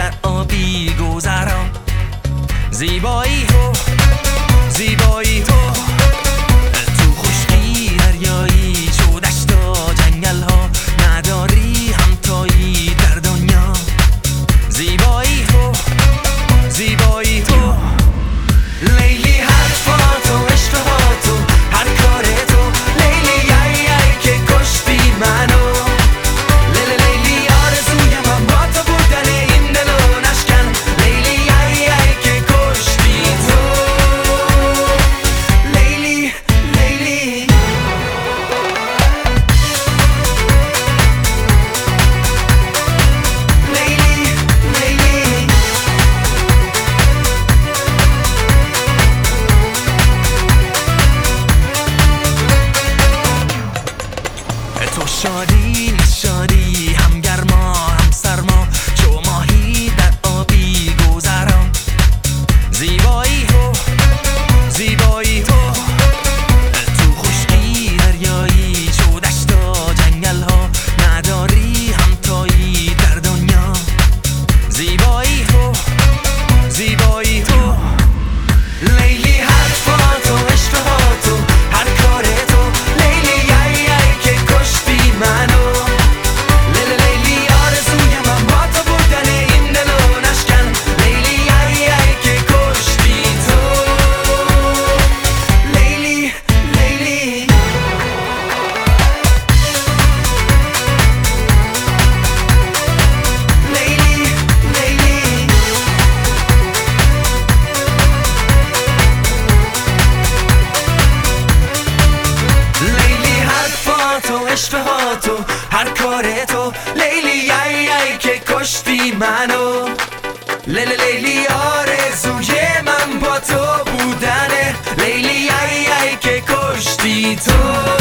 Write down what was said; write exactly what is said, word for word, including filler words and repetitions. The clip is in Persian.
در آبی گذران، زیبایی تو زیبایی تو تو خشکی دریایی، چو دشتا جنگل ها نداری همتایی در دنیا. زیبایی تو زیبایی تو لیلی، حرفاتو عشقاتو هر کار تو لیلی، ای ای که کشتی منو. لیلی لیلی آرزوی من با تو بودن این دلو نشکن، لیلی ای ای که کشتی تو. لیلی لیلی لیلی لیلی تو شادی نشادی، هم گرما هم سرما، چو ماهی در آبی گذران. زیبایی تو زیبایی تو تو خشکی دریایی، چو دشتا جنگل ها نداری همتایی در دنیا. زیبایی تو زیبایی تو لیلی، حرفاتو عشقاتو هر کار تو لیلی، ای ای که کشتی منو. لیلی لیلی آرزوی من با تو بودن این دلو نشکن، لیلی ای ای که کشتی تو. لیلی لیلی لیلی لیلی لیلی، حرفاتو عشقاتو هر کار تو لیلی، ای ای که کشتی منو. لیلی لیلی آرزوی من با تو بودنه، لیلی ای ای که کشتی تو.